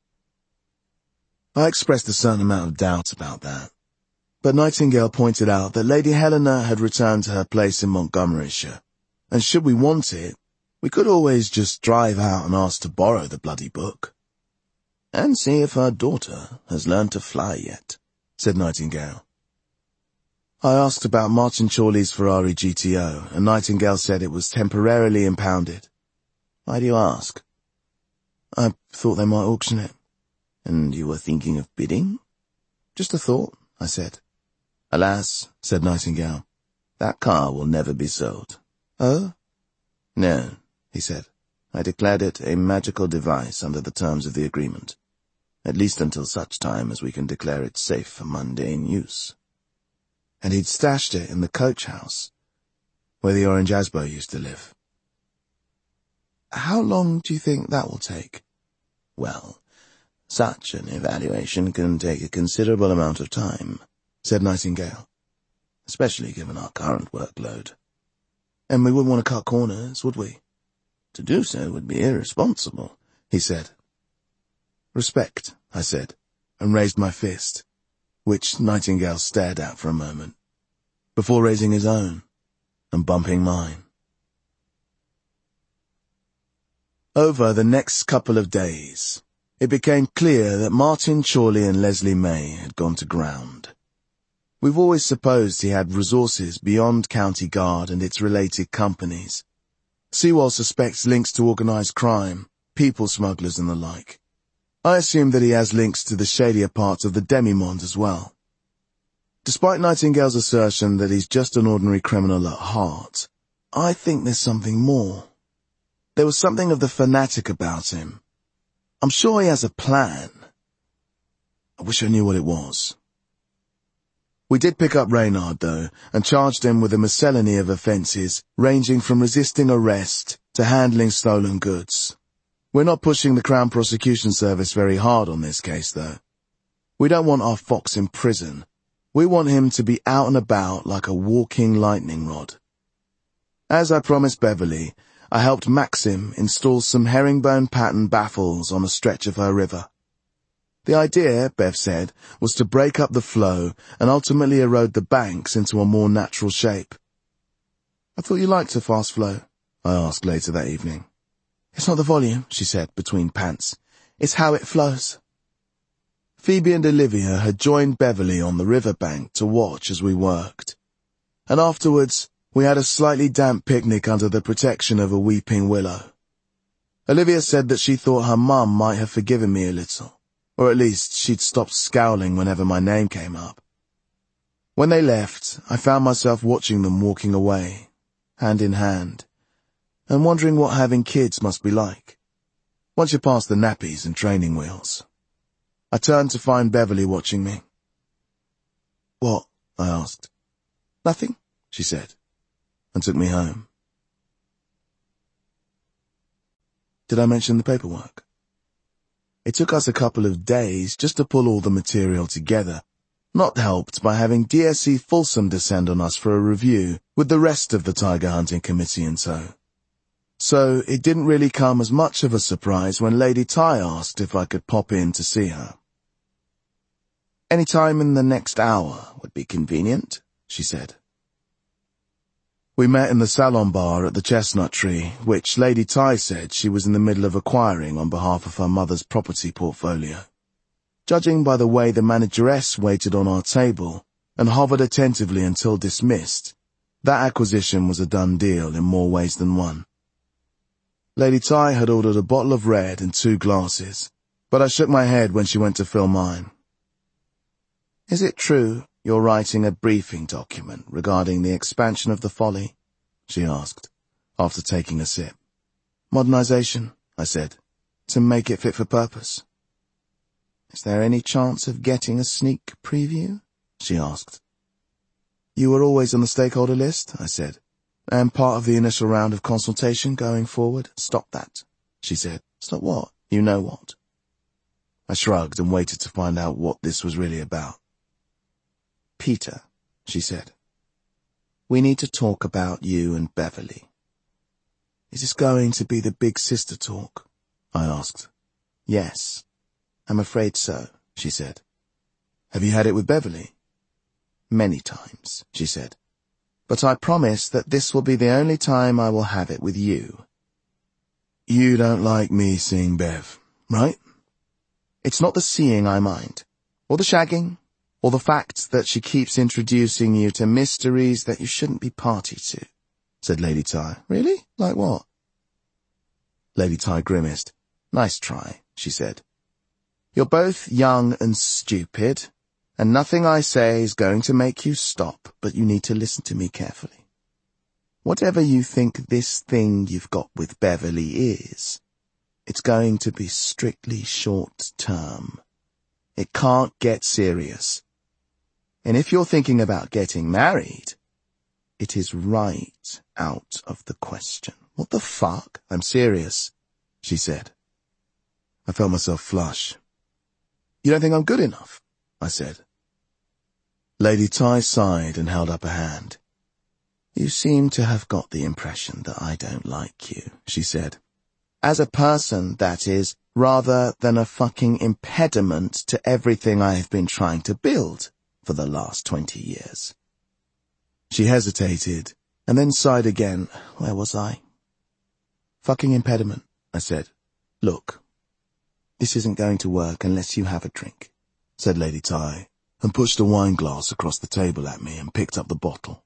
I expressed a certain amount of doubt about that, but Nightingale pointed out that Lady Helena had returned to her place in Montgomeryshire, and should we want it, we could always just drive out and ask to borrow the bloody book. And see if her daughter has learned to fly yet, said Nightingale. I asked about Martin Chorley's Ferrari G T O, and Nightingale said it was temporarily impounded. Why do you ask? I thought they might auction it. And you were thinking of bidding? Just a thought, I said. Alas, said Nightingale, that car will never be sold. Oh? No, he said. I declared it a magical device under the terms of the agreement, at least until such time as we can declare it safe for mundane use. And he'd stashed it in the coach house, where the Orange Asbo used to live. How long do you think that will take? Well, such an evaluation can take a considerable amount of time, said Nightingale, especially given our current workload. And we wouldn't want to cut corners, would we? To do so would be irresponsible, he said. Respect, I said, and raised my fist, which Nightingale stared at for a moment, before raising his own and bumping mine. Over the next couple of days, it became clear that Martin Chorley and Leslie May had gone to ground. We've always supposed he had resources beyond County Guard and its related companies. Sewell suspects links to organised crime, people smugglers and the like. I assume that he has links to the shadier parts of the demi-monde as well. Despite Nightingale's assertion that he's just an ordinary criminal at heart, I think there's something more. There was something of the fanatic about him. I'm sure he has a plan. I wish I knew what it was. We did pick up Reynard, though, and charged him with a miscellany of offences, ranging from resisting arrest to handling stolen goods. We're not pushing the Crown Prosecution Service very hard on this case, though. We don't want our fox in prison. We want him to be out and about like a walking lightning rod. As I promised Beverly, I helped Maxim install some herringbone pattern baffles on a stretch of her river. The idea, Bev said, was to break up the flow and ultimately erode the banks into a more natural shape. I thought you liked a fast flow, I asked later that evening. It's not the volume, she said, between pants. It's how it flows. Phoebe and Olivia had joined Beverly on the riverbank to watch as we worked. And afterwards, we had a slightly damp picnic under the protection of a weeping willow. Olivia said that she thought her mum might have forgiven me a little, or at least she'd stopped scowling whenever my name came up. When they left, I found myself watching them walking away, hand in hand, and wondering what having kids must be like, once you're past the nappies and training wheels. I turned to find Beverly watching me. What? I asked. Nothing, she said, and took me home. Did I mention the paperwork? It took us a couple of days just to pull all the material together, not helped by having D S C Folsom descend on us for a review with the rest of the Tiger Hunting Committee in tow. So it didn't really come as much of a surprise when Lady Ty asked if I could pop in to see her. Any time in the next hour would be convenient, she said. We met in the salon bar at the Chestnut Tree, which Lady Ty said she was in the middle of acquiring on behalf of her mother's property portfolio. Judging by the way the manageress waited on our table and hovered attentively until dismissed, that acquisition was a done deal in more ways than one. Lady Ty had ordered a bottle of red and two glasses, but I shook my head when she went to fill mine. Is it true you're writing a briefing document regarding the expansion of the Folly? She asked, after taking a sip. Modernization, I said, to make it fit for purpose. Is there any chance of getting a sneak preview? She asked. You were always on the stakeholder list, I said, and part of the initial round of consultation going forward. Stop that, she said. Stop what? You know what? I shrugged and waited to find out what this was really about. Peter, she said, we need to talk about you and Beverly. Is this going to be the big sister talk? I asked. Yes, I'm afraid so, she said. Have you had it with Beverly? Many times, she said. But I promise that this will be the only time I will have it with you. You don't like me seeing Bev, right? It's not the seeing I mind, or the shagging, or the fact that she keeps introducing you to mysteries that you shouldn't be party to, said Lady Ty. Really? Like what? Lady Ty grimaced. Nice try, she said. You're both young and stupid, and nothing I say is going to make you stop, but you need to listen to me carefully. Whatever you think this thing you've got with Beverly is, it's going to be strictly short-term. It can't get serious. And if you're thinking about getting married, it is right out of the question. What the fuck? I'm serious, she said. I felt myself flush. You don't think I'm good enough? I said. Lady Ty sighed and held up a hand. You seem to have got the impression that I don't like you, she said. As a person, that is, rather than a fucking impediment to everything I have been trying to build for the last twenty years. She hesitated, and then sighed again. Where was I? Fucking impediment, I said. Look, this isn't going to work unless you have a drink, said Lady Ty, and pushed a wine glass across the table at me and picked up the bottle.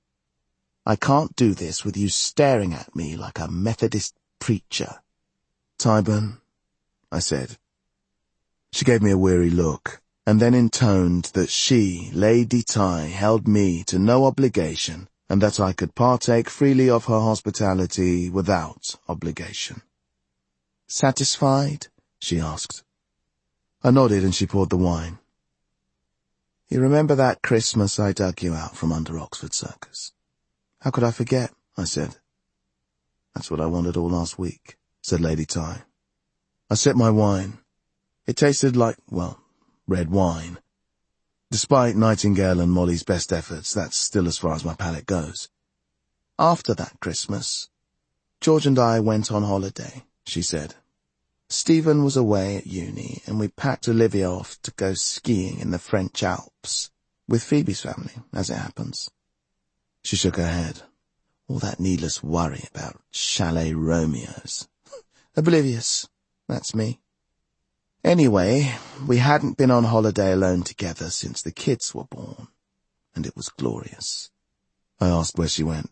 I can't do this with you staring at me like a Methodist preacher. Tyburn, I said. She gave me a weary look, and then intoned that she, Lady Ty, held me to no obligation, and that I could partake freely of her hospitality without obligation. Satisfied? She asked. I nodded and she poured the wine. You remember that Christmas I dug you out from under Oxford Circus? How could I forget? I said. That's what I wanted all last week, said Lady Ty. I sipped my wine. It tasted like, well, red wine. Despite Nightingale and Molly's best efforts, that's still as far as my palate goes. After that Christmas, George and I went on holiday, she said. Stephen was away at uni, and we packed Olivia off to go skiing in the French Alps, with Phoebe's family, as it happens. She shook her head. All that needless worry about chalet Romeos. Oblivious, that's me. Anyway, we hadn't been on holiday alone together since the kids were born, and it was glorious. I asked where she went.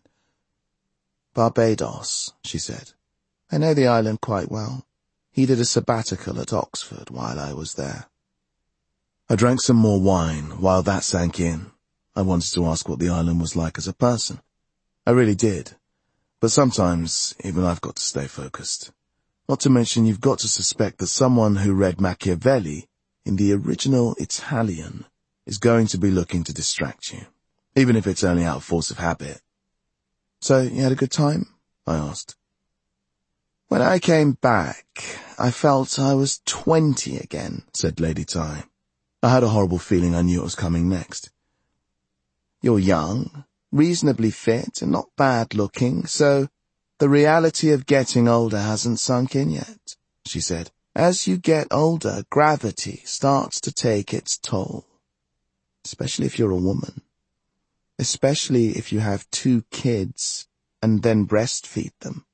Barbados, she said. I know the island quite well. He did a sabbatical at Oxford while I was there. I drank some more wine while that sank in. I wanted to ask what the island was like as a person. I really did. But sometimes, even I've got to stay focused. Not to mention you've got to suspect that someone who read Machiavelli in the original Italian is going to be looking to distract you, even if it's only out of force of habit. So, you had a good time? I asked. When I came back, I felt I was twenty again, said Lady Ty. I had a horrible feeling I knew it was coming next. You're young, reasonably fit, and not bad-looking, so the reality of getting older hasn't sunk in yet, she said. As you get older, gravity starts to take its toll. Especially if you're a woman. Especially if you have two kids and then breastfeed them.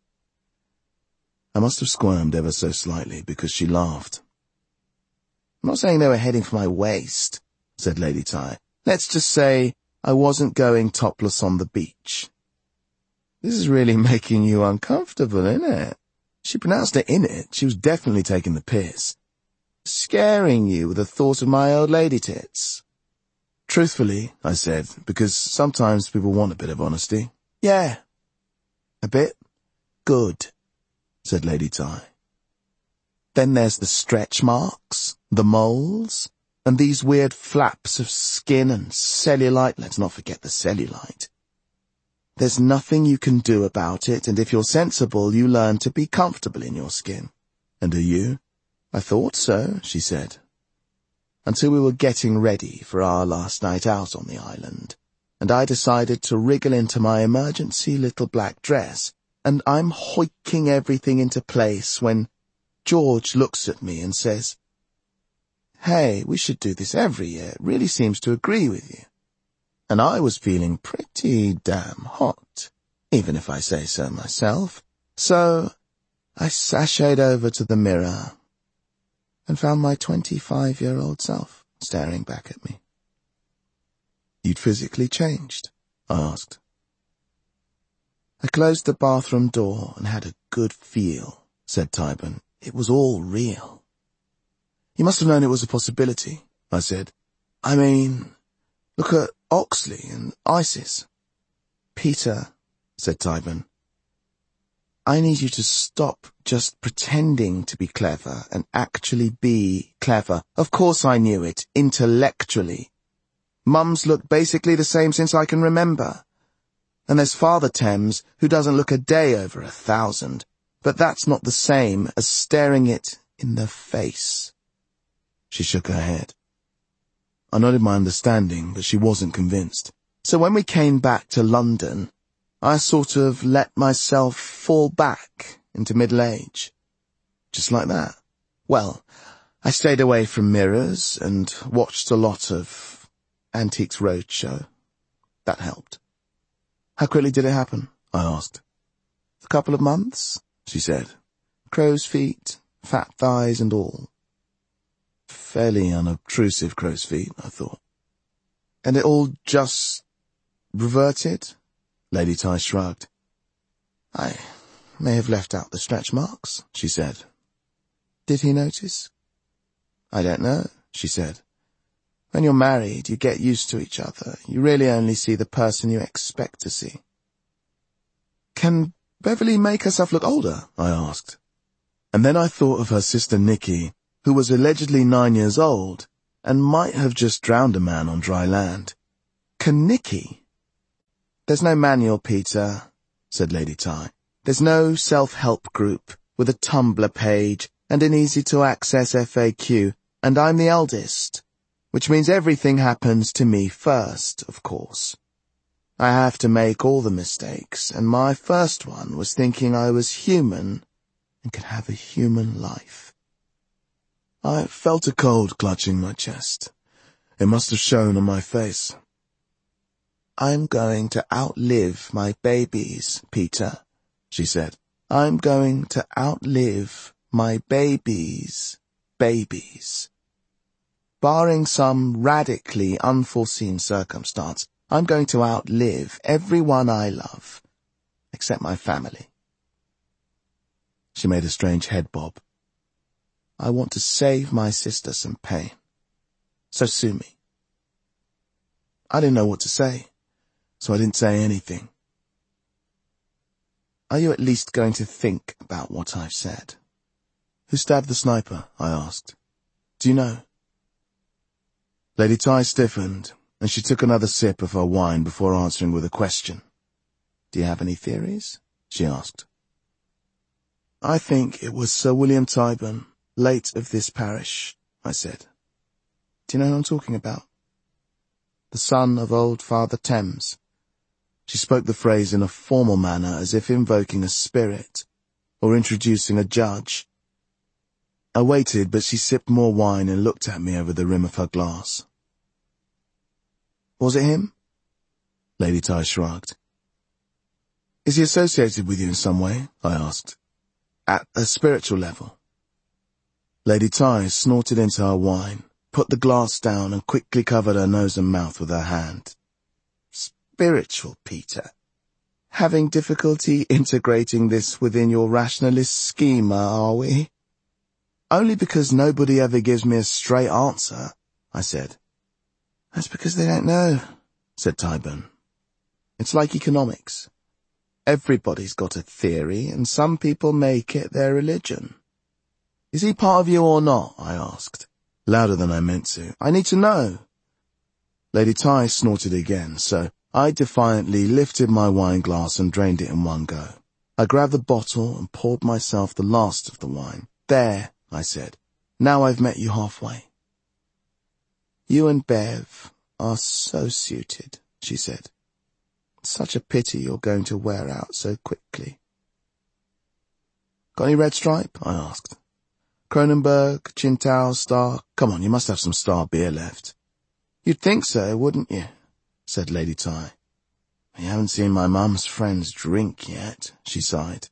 I must have squirmed ever so slightly because she laughed. I'm not saying they were heading for my waist, said Lady Ty. Let's just say I wasn't going topless on the beach. This is really making you uncomfortable, isn't it? She pronounced it in it. She was definitely taking the piss. Scaring you with the thought of my old lady tits. Truthfully, I said, because sometimes people want a bit of honesty. Yeah. A bit? Good, said Lady Ty. Then there's the stretch marks, the moles, and these weird flaps of skin and cellulite. Let's not forget the cellulite. There's nothing you can do about it, and if you're sensible, you learn to be comfortable in your skin. And are you? I thought so, she said. Until we were getting ready for our last night out on the island, and I decided to wriggle into my emergency little black dress, and I'm hoiking everything into place when George looks at me and says, "Hey, we should do this every year. It really seems to agree with you." And I was feeling pretty damn hot, even if I say so myself. So I sashayed over to the mirror and found my twenty-five-year-old self staring back at me. "You'd physically changed?" I asked. "I closed the bathroom door and had a good feel," said Tyburn. "It was all real." "You must have known it was a possibility," I said. "I mean, look at Oxley and ISIS." "Peter," said Tyburn, "I need you to stop just pretending to be clever and actually be clever. Of course I knew it, intellectually. Mum's looked basically the same since I can remember. And there's Father Thames, who doesn't look a day over a thousand. But that's not the same as staring it in the face." She shook her head. I nodded my understanding, but she wasn't convinced. "So when we came back to London, I sort of let myself fall back into middle age. Just like that?" "Well, I stayed away from mirrors and watched a lot of Antiques Roadshow. That helped." "How quickly did it happen?" I asked. "A couple of months," she said. "Crow's feet, fat thighs and all." Fairly unobtrusive crow's feet, I thought. "And it all just reverted?" Lady Ty shrugged. "I may have left out the stretch marks," she said. "Did he notice?" "I don't know," she said. "When you're married, you get used to each other. You really only see the person you expect to see." "Can Beverly make herself look older?" I asked. And then I thought of her sister Nikki, who was allegedly nine years old and might have just drowned a man on dry land. "Can Nikki?" "There's no manual, Peter," said Lady Ty. "There's no self-help group with a Tumblr page and an easy-to-access F A Q, and I'm the eldest, which means everything happens to me first, of course. I have to make all the mistakes, and my first one was thinking I was human and could have a human life." I felt a cold clutching my chest. It must have shown on my face. "I'm going to outlive my babies, Peter," she said. "I'm going to outlive my babies' babies. Barring some radically unforeseen circumstance, I'm going to outlive everyone I love, except my family." She made a strange head bob. "I want to save my sister some pain. So sue me." I didn't know what to say, so I didn't say anything. "Are you at least going to think about what I've said?" "Who stabbed the sniper?" I asked. "Do you know?" Lady Ty stiffened, and she took another sip of her wine before answering with a question. "Do you have any theories?" she asked. "I think it was Sir William Tyburn, late of this parish," I said. "Do you know who I'm talking about? The son of old Father Thames." She spoke the phrase in a formal manner, as if invoking a spirit, or introducing a judge. I waited, but she sipped more wine and looked at me over the rim of her glass. "Was it him?" Lady Ty shrugged. "Is he associated with you in some way?" I asked. "At a spiritual level?" Lady Ty snorted into her wine, put the glass down and quickly covered her nose and mouth with her hand. "Spiritual, Peter. having difficulty integrating this within your rationalist schema, are we? Only because nobody ever gives me a straight answer, I said. That's because they don't know, said Tyburn. It's like economics. Everybody's got a theory, and some people make it their religion. Is he part of you or not? I asked, louder than I meant to. I need to know. Lady Ty snorted again, so I defiantly lifted my wine glass and drained it in one go. I grabbed the bottle and poured myself the last of the wine. There, I said. Now I've met you halfway. You and Bev are so suited, she said. Such a pity you're going to wear out so quickly. Got any red stripe? I asked. Kronenberg, Qingdao, Star. Come on, you must have some Star beer left. You'd think so, wouldn't you? Said Lady Ty. You haven't seen my mum's friends drink yet, she sighed.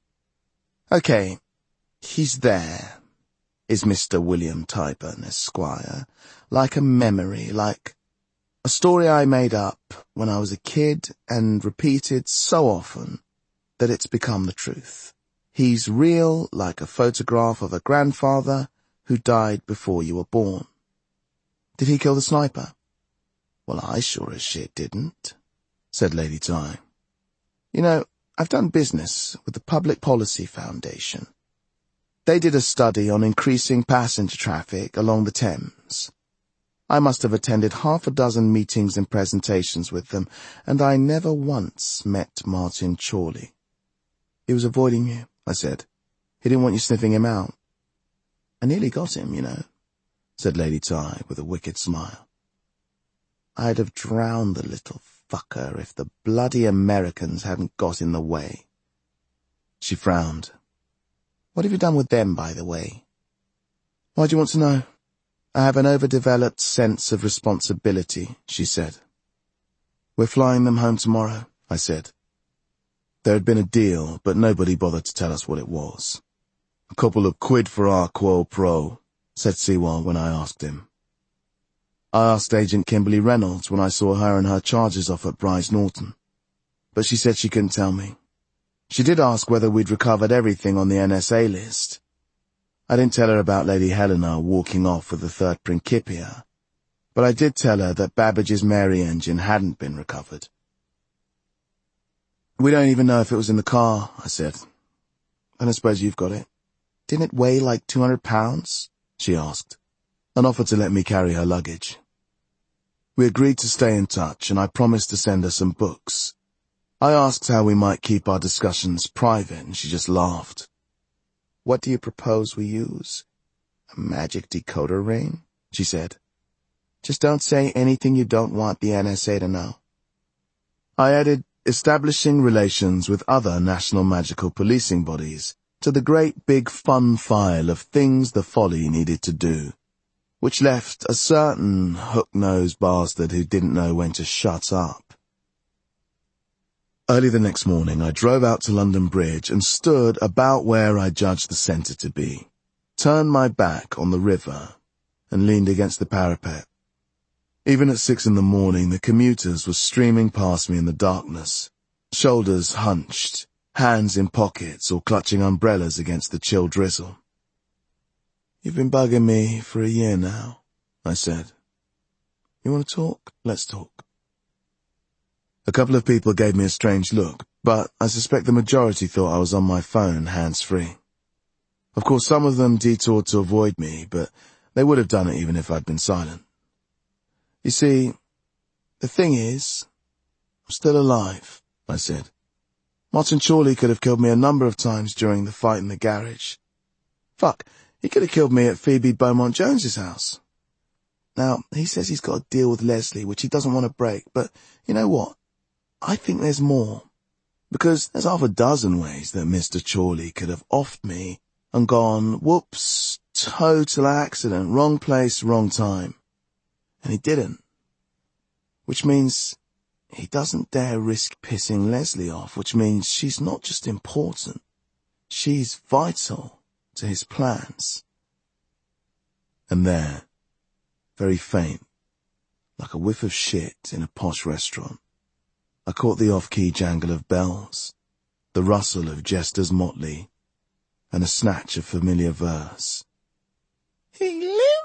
Okay, he's there, is Mister William Tyburn, Esquire, like a memory, like a story I made up when I was a kid and repeated so often that it's become the truth. He's real like a photograph of a grandfather who died before you were born. Did he kill the sniper? Well, I sure as shit didn't, said Lady Ty. You know, I've done business with the Public Policy Foundation. They did a study on increasing passenger traffic along the Thames. I must have attended half a dozen meetings and presentations with them, and I never once met Martin Chorley. He was avoiding you, I said. He didn't want you sniffing him out. I nearly got him, you know, said Lady Ty with a wicked smile. I'd have drowned the little fucker if the bloody Americans hadn't got in the way. She frowned. What have you done with them, by the way? Why do you want to know? I have an overdeveloped sense of responsibility, she said. We're flying them home tomorrow, I said. There had been a deal, but nobody bothered to tell us what it was. A couple of quid for our quo pro, said Sewell when I asked him. I asked Agent Kimberly Reynolds when I saw her and her charges off at Bryce Norton, but she said she couldn't tell me. She did ask whether we'd recovered everything on the N S A list. I didn't tell her about Lady Helena walking off with the third Principia, but I did tell her that Babbage's Mary engine hadn't been recovered. We don't even know if it was in the car, I said. And I suppose you've got it. Didn't it weigh like two hundred pounds? She asked, and offered to let me carry her luggage. We agreed to stay in touch, and I promised to send her some books. I asked how we might keep our discussions private, and she just laughed. What do you propose we use? A magic decoder ring? She said. Just don't say anything you don't want the N S A to know. I added establishing relations with other national magical policing bodies to the great big fun file of things the Folly needed to do, which left a certain hook-nosed bastard who didn't know when to shut up. Early the next morning, I drove out to London Bridge and stood about where I judged the centre to be, turned my back on the river, and leaned against the parapet. Even at six in the morning, the commuters were streaming past me in the darkness, shoulders hunched, hands in pockets or clutching umbrellas against the chill drizzle. You've been bugging me for a year now, I said. You want to talk? Let's talk. A couple of people gave me a strange look, but I suspect the majority thought I was on my phone, hands-free. Of course, some of them detoured to avoid me, but they would have done it even if I'd been silent. You see, the thing is, I'm still alive, I said. Martin Chorley could have killed me a number of times during the fight in the garage. Fuck, he could have killed me at Phoebe Beaumont-Jones's house. Now, he says he's got a deal with Leslie, which he doesn't want to break, but you know what? I think there's more, because there's half a dozen ways that Mister Chorley could have offed me and gone, whoops, total accident, wrong place, wrong time. And he didn't. Which means he doesn't dare risk pissing Leslie off, which means she's not just important, she's vital to his plans. And there, very faint, like a whiff of shit in a posh restaurant, I caught the off-key jangle of bells, the rustle of jesters' motley, and a snatch of familiar verse. He lives